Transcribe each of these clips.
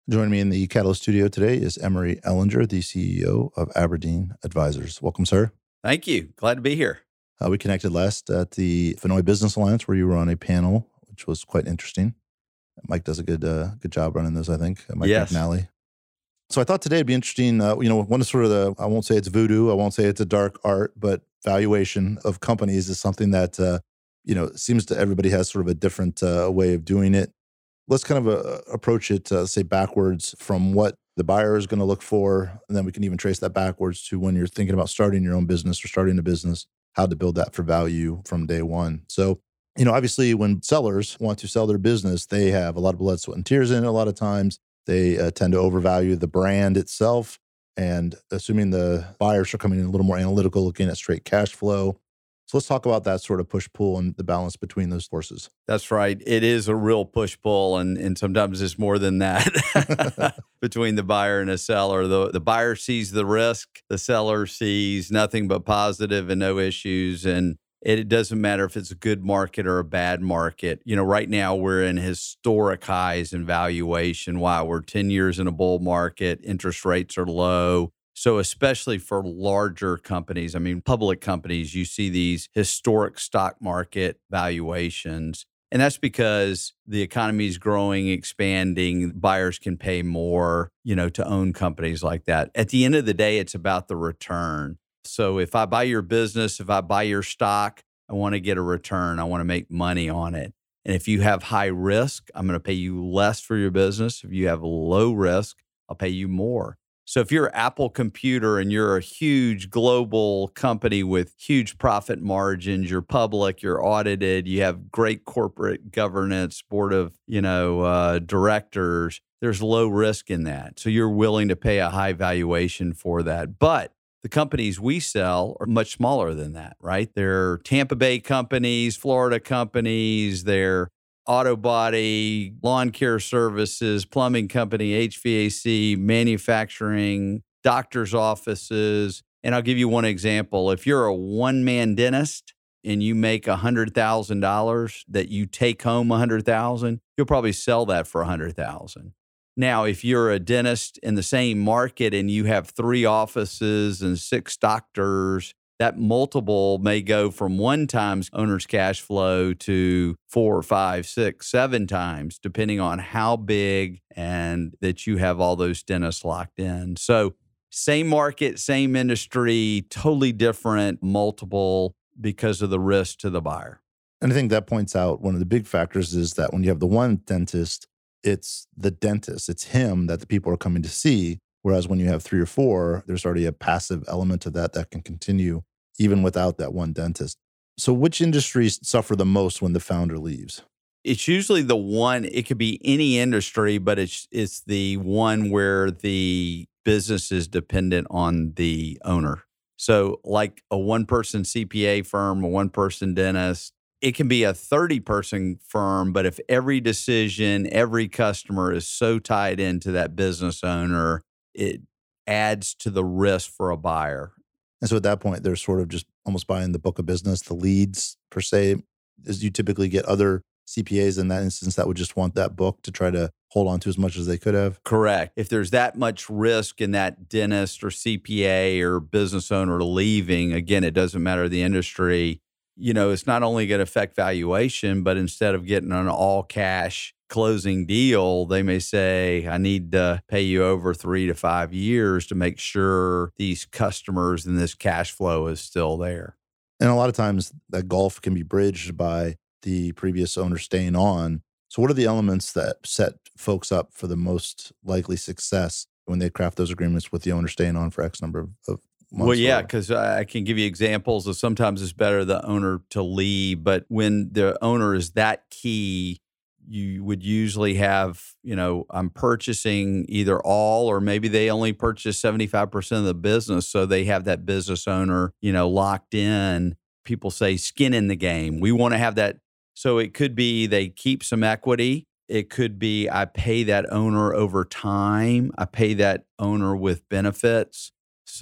Joining me in the Catalyst studio today is Emery Ellinger, the CEO of Aberdeen Advisors. Welcome, sir. Thank you. Glad to be here. We connected last at the Fennoy Business Alliance, where you were on a panel, which was quite interesting. Mike does a good job running those, I think. Mike Yes. McNally. So I thought today it'd be interesting. One is sort of I won't say it's voodoo, I won't say it's a dark art, but valuation of companies is something that seems to everybody has sort of a different way of doing it. Let's kind of approach it, say, backwards from what the buyer is going to look for. And then we can even trace that backwards to when you're thinking about starting your own business or starting a business, how to build that for value from day one. So, obviously when sellers want to sell their business, they have a lot of blood, sweat, and tears in it a lot of times. They tend to overvalue the brand itself. And assuming the buyers are coming in a little more analytical, looking at straight cash flow. So let's talk about that sort of push-pull and the balance between those forces. That's right. It is a real push-pull, and sometimes it's more than that between the buyer and the seller. The buyer sees the risk. The seller sees nothing but positive and no issues. And it doesn't matter if it's a good market or a bad market. Right now we're in historic highs in valuation. Wow, we're 10 years in a bull market. Interest rates are low. So especially for larger companies, public companies, you see these historic stock market valuations. And that's because the economy is growing, expanding. Buyers can pay more, to own companies like that. At the end of the day, it's about the return. So if I buy your business, if I buy your stock, I want to get a return. I want to make money on it. And if you have high risk, I'm going to pay you less for your business. If you have low risk, I'll pay you more. So if you're Apple Computer and you're a huge global company with huge profit margins, you're public, you're audited, you have great corporate governance, board of, directors, there's low risk in that. So you're willing to pay a high valuation for that. But the companies we sell are much smaller than that, right? They're Tampa Bay companies, Florida companies, they're auto body, lawn care services, plumbing company, HVAC, manufacturing, doctor's offices. And I'll give you one example. If you're a one-man dentist and you make $100,000 that you take home $100,000, you'll probably sell that for $100,000. Now, if you're a dentist in the same market and you have 3 offices and 6 doctors, that multiple may go from 1 times owner's cash flow to 4, 5, 6, 7 times, depending on how big and that you have all those dentists locked in. So same market, same industry, totally different multiple because of the risk to the buyer. And I think that points out one of the big factors is that when you have the one dentist, it's the dentist, it's him that the people are coming to see. Whereas when you have 3 or 4, there's already a passive element to that can continue even without that one dentist. So which industries suffer the most when the founder leaves? It's usually the one, it could be any industry, but it's the one where the business is dependent on the owner. So like a one-person CPA firm, a one-person dentist, it can be a 30-person firm, but if every decision, every customer is so tied into that business owner, it adds to the risk for a buyer. And so at that point, they're sort of just almost buying the book of business, the leads per se. As you typically get other CPAs in that instance that would just want that book to try to hold on to as much as they could have. Correct. If there's that much risk in that dentist or CPA or business owner leaving, again, it doesn't matter the industry, it's not only going to affect valuation, but instead of getting an all cash closing deal, they may say, I need to pay you over 3 to 5 years to make sure these customers and this cash flow is still there. And a lot of times that gulf can be bridged by the previous owner staying on. So what are the elements that set folks up for the most likely success when they craft those agreements with the owner staying on for X number of months? Well, yeah, because I can give you examples of sometimes it's better the owner to leave, but when the owner is that key, you would usually have, I'm purchasing either all or maybe they only purchase 75% of the business. So they have that business owner, locked in. People say skin in the game. We want to have that. So it could be they keep some equity. It could be I pay that owner over time. I pay that owner with benefits.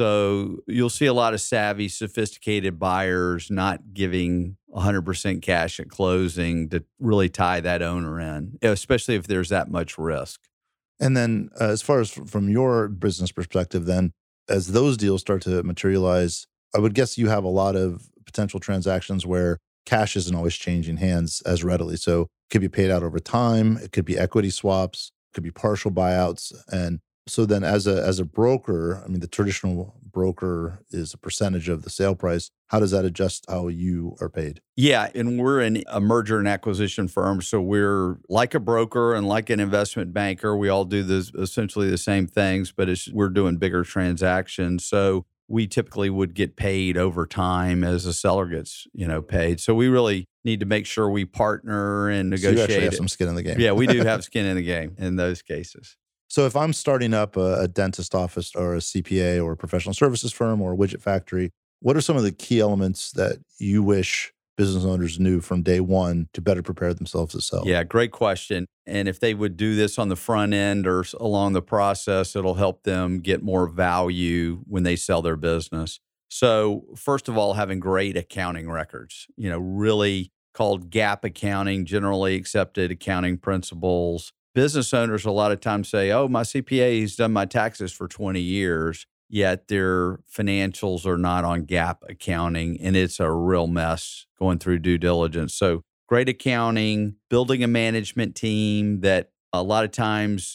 So you'll see a lot of savvy, sophisticated buyers not giving 100% cash at closing to really tie that owner in, especially if there's that much risk. And then as far as from your business perspective, then as those deals start to materialize, I would guess you have a lot of potential transactions where cash isn't always changing hands as readily. So it could be paid out over time. It could be equity swaps, it could be partial buyouts. And so then as a broker, I mean, the traditional broker is a percentage of the sale price. How does that adjust how you are paid? Yeah, and we're in a merger and acquisition firm, so we're like a broker and like an investment banker. We all do this essentially the same things, but we're doing bigger transactions. So we typically would get paid over time as the seller gets, paid. So we really need to make sure we partner and negotiate. So you actually have some skin in the game. Yeah, we do have skin in the game in those cases. So if I'm starting up a dentist office or a CPA or a professional services firm or a widget factory, what are some of the key elements that you wish business owners knew from day one to better prepare themselves to sell? Yeah, great question. And if they would do this on the front end or along the process, it'll help them get more value when they sell their business. So first of all, having great accounting records, really called GAAP accounting, generally accepted accounting principles. Business owners a lot of times say, oh, my CPA has done my taxes for 20 years, yet their financials are not on GAAP accounting, and it's a real mess going through due diligence. So great accounting, building a management team that a lot of times,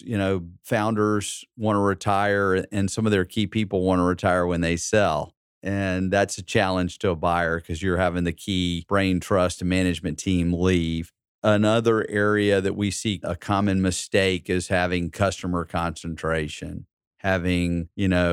founders want to retire and some of their key people want to retire when they sell. And that's a challenge to a buyer because you're having the key brain trust and management team leave. Another area that we see a common mistake is having customer concentration, having,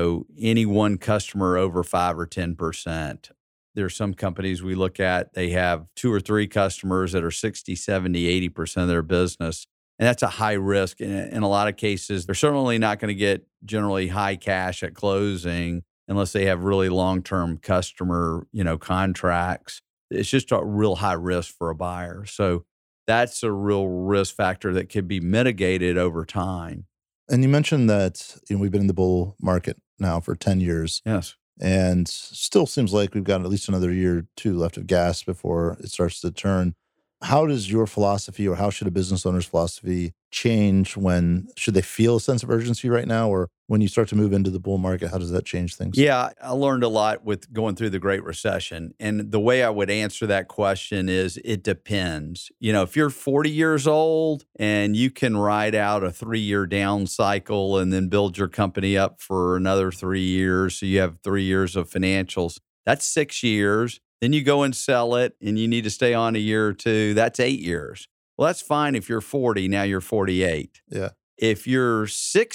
any one customer over 5 or 10%. There's some companies we look at, they have 2 or 3 customers that are 60, 70, 80% of their business. And that's a high risk. In a lot of cases, they're certainly not going to get generally high cash at closing unless they have really long-term customer, contracts. It's just a real high risk for a buyer. So that's a real risk factor that could be mitigated over time. And you mentioned that we've been in the bull market now for 10 years. Yes. And still seems like we've got at least another year or two left of gas before it starts to turn. How does your philosophy, or how should a business owner's philosophy change should they feel a sense of urgency right now? Or when you start to move into the bull market, how does that change things? Yeah, I learned a lot with going through the Great Recession. And the way I would answer that question is it depends. If you're 40 years old and you can ride out a 3-year down cycle and then build your company up for another 3 years, so you have 3 years of financials, that's 6 years. Then you go and sell it and you need to stay on a year or two. That's 8 years. Well, that's fine if you're 40, now you're 48. Yeah. If you're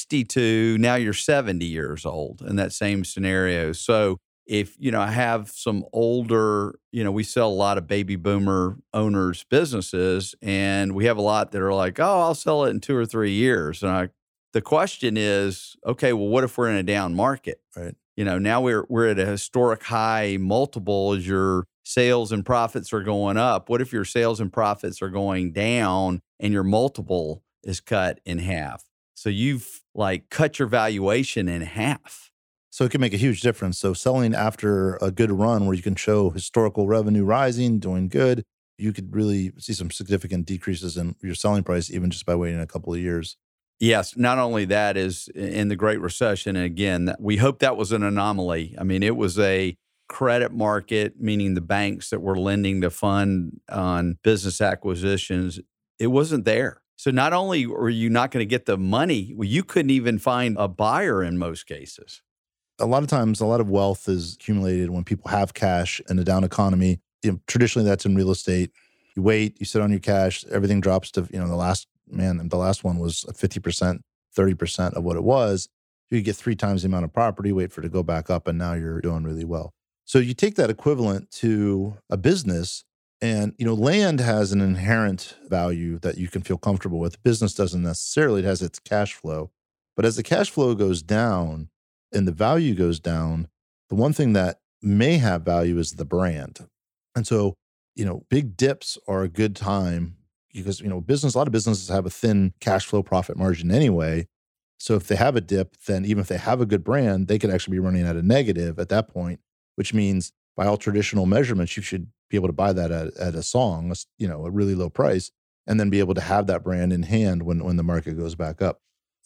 62, now you're 70 years old in that same scenario. So if, I have some older, we sell a lot of baby boomer owners' businesses, and we have a lot that are like, oh, I'll sell it in 2 or 3 years. And the question is, okay, well, what if we're in a down market? Right. Now we're at a historic high multiple as your sales and profits are going up. What if your sales and profits are going down and your multiple is cut in half? So you've cut your valuation in half. So it can make a huge difference. So selling after a good run where you can show historical revenue rising, doing good, you could really see some significant decreases in your selling price even just by waiting a couple of years. Yes. Not only that is in the Great Recession, and again, we hope that was an anomaly. I mean, it was a credit market, meaning the banks that were lending to fund on business acquisitions. It wasn't there. So not only were you not going to get the money, you couldn't even find a buyer in most cases. A lot of times, a lot of wealth is accumulated when people have cash in a down economy. Traditionally, that's in real estate. You wait, you sit on your cash, everything drops to, the last one was 50%, 30% of what it was. You get 3 times the amount of property, wait for it to go back up, and now you're doing really well. So you take that equivalent to a business, and land has an inherent value that you can feel comfortable with. Business doesn't necessarily. It has its cash flow. But as the cash flow goes down and the value goes down, the one thing that may have value is the brand. And so, big dips are a good time because, a lot of businesses have a thin cash flow profit margin anyway. So if they have a dip, then even if they have a good brand, they could actually be running at a negative at that point, which means by all traditional measurements, you should be able to buy that at a song, a really low price, and then be able to have that brand in hand when the market goes back up.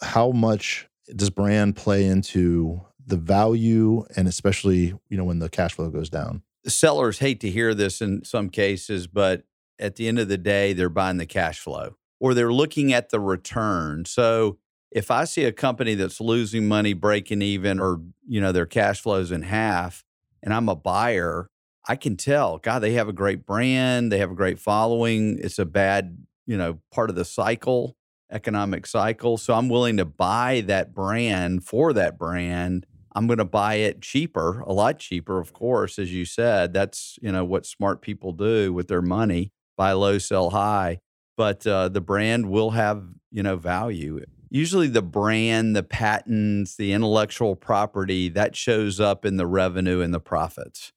how much does brand play into the value, and especially, when the cash flow goes down? Sellers hate to hear this in some cases, but at the end of the day, they're buying the cash flow or they're looking at the return. So if I see a company that's losing money, breaking even, or, their cash flows in half, and I'm a buyer, I can tell, God, they have a great brand. They have a great following. It's a bad, part of the cycle, economic cycle. So I'm willing to buy that brand for that brand. I'm going to buy it cheaper, a lot cheaper, of course, as you said. That's, what smart people do with their money, buy low, sell high. But the brand will have, value. Usually the brand, the patents, the intellectual property, that shows up in the revenue and the profits.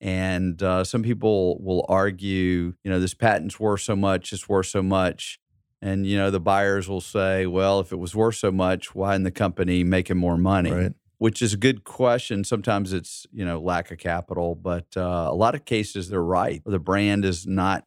And some people will argue, this patent's worth so much, it's worth so much. And, the buyers will say, well, if it was worth so much, why isn't the company making more money? Right. Which is a good question. Sometimes it's, lack of capital, but a lot of cases they're right. The brand is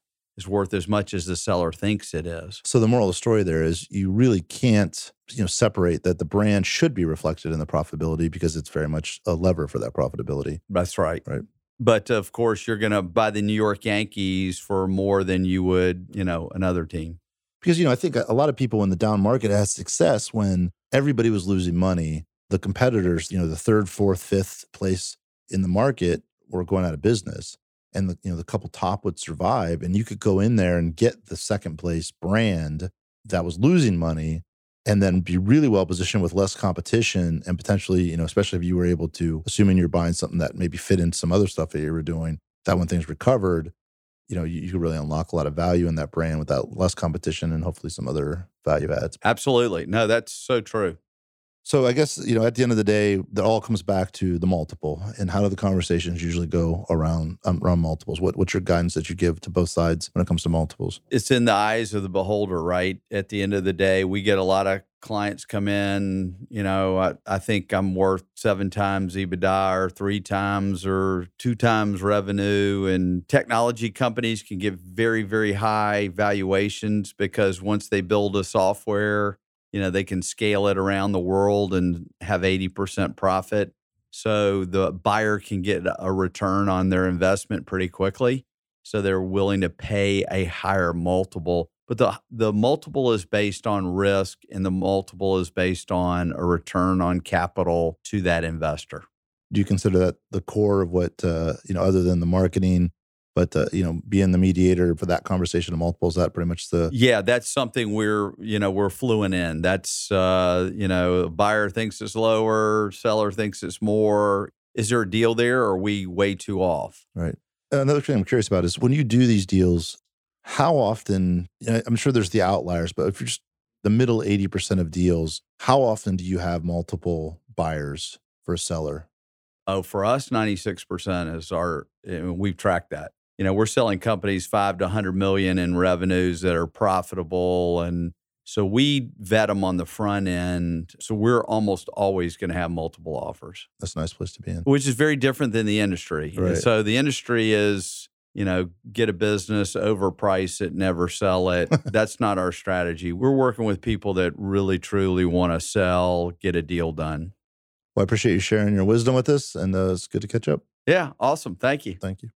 worth as much as the seller thinks it is. So the moral of the story there is you really can't, separate that the brand should be reflected in the profitability because it's very much a lever for that profitability. That's right. Right. But of course, you're going to buy the New York Yankees for more than you would, another team. Because, I think a lot of people in the down market had success when everybody was losing money. The competitors, the third, fourth, fifth place in the market were going out of business. And the couple top would survive, and you could go in there and get the second place brand that was losing money and then be really well positioned with less competition and potentially, especially if you were able to, assuming you're buying something that maybe fit into some other stuff that you were doing, that when things recovered, you could really unlock a lot of value in that brand without less competition and hopefully some other value adds. Absolutely. No, that's so true. So I guess, at the end of the day, it all comes back to the multiple and how do the conversations usually go around multiples? What's your guidance that you give to both sides when it comes to multiples? It's in the eyes of the beholder, right? At the end of the day, we get a lot of clients come in, I think I'm worth 7 times EBITDA or 3 times or 2 times revenue. And technology companies can give very, very high valuations because once they build a software, they can scale it around the world and have 80% profit. So the buyer can get a return on their investment pretty quickly. So they're willing to pay a higher multiple. But the multiple is based on risk, and the multiple is based on a return on capital to that investor. Do you consider that the core of what, other than the marketing, but, being the mediator for that conversation of multiples, that pretty much Yeah, that's something we're fluent in. That's, buyer thinks it's lower, seller thinks it's more. Is there a deal there, or are we way too off? Right. Another thing I'm curious about is when you do these deals, how often, I'm sure there's the outliers, but if you're just the middle 80% of deals, how often do you have multiple buyers for a seller? Oh, for us, 96% is we've tracked that. We're selling companies 5 to 100 million in revenues that are profitable. And so we vet them on the front end. So we're almost always going to have multiple offers. That's a nice place to be in. Which is very different than the industry. Right. So the industry is, get a business, overprice it, never sell it. That's not our strategy. We're working with people that really, truly want to sell, get a deal done. Well, I appreciate you sharing your wisdom with us, and it's good to catch up. Yeah, awesome. Thank you. Thank you.